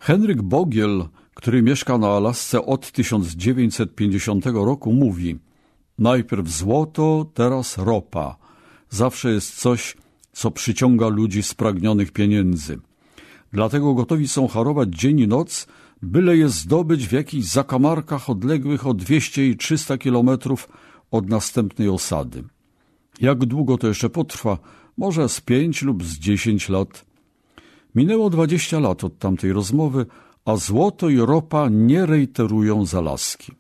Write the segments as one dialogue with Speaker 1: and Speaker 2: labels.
Speaker 1: Henryk Bogiel, który mieszka na Alasce od 1950 roku, mówi: najpierw złoto, teraz ropa. Zawsze jest coś, co przyciąga ludzi spragnionych pieniędzy. Dlatego gotowi są harować dzień i noc, byle je zdobyć w jakichś zakamarkach odległych o 200 i 300 kilometrów od następnej osady. Jak długo to jeszcze potrwa? Może z 5 lub z 10 lat. Minęło 20 lat od tamtej rozmowy, a złoto i ropa nie rejterują z Alaski.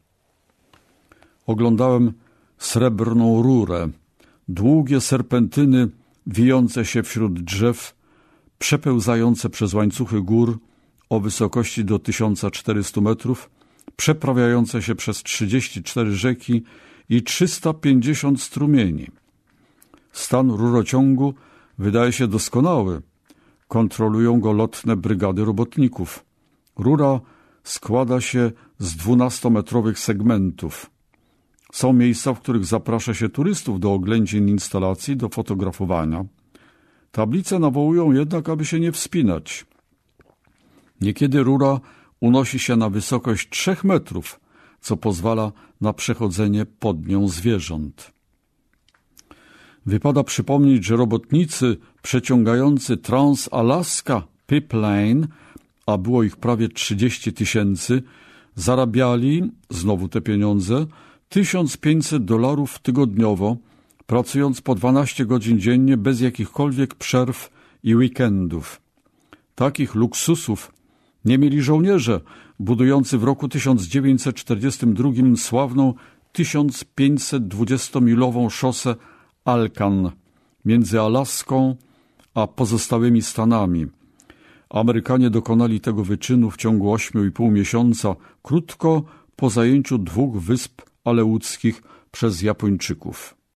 Speaker 1: Oglądałem srebrną rurę, długie serpentyny wijące się wśród drzew, przepełzające przez łańcuchy gór o wysokości do 1400 metrów, przeprawiające się przez 34 rzeki i 350 strumieni. Stan rurociągu wydaje się doskonały. Kontrolują go lotne brygady robotników. Rura składa się z 12-metrowych segmentów. Są miejsca, w których zaprasza się turystów do oględzin instalacji, do fotografowania. Tablice nawołują jednak, aby się nie wspinać. Niekiedy rura unosi się na wysokość 3 metrów, co pozwala na przechodzenie pod nią zwierząt. Wypada przypomnieć, że robotnicy przeciągający Trans-Alaska Pipeline, a było ich prawie 30 000, zarabiali, znowu te pieniądze, $1500 tygodniowo, pracując po 12 godzin dziennie bez jakichkolwiek przerw i weekendów. Takich luksusów nie mieli żołnierze budujący w roku 1942 sławną 1520-milową szosę Alkan między Alaską a pozostałymi Stanami. Amerykanie dokonali tego wyczynu w ciągu 8,5 miesiąca, krótko po zajęciu 2 wysp aleuckich przez Japończyków.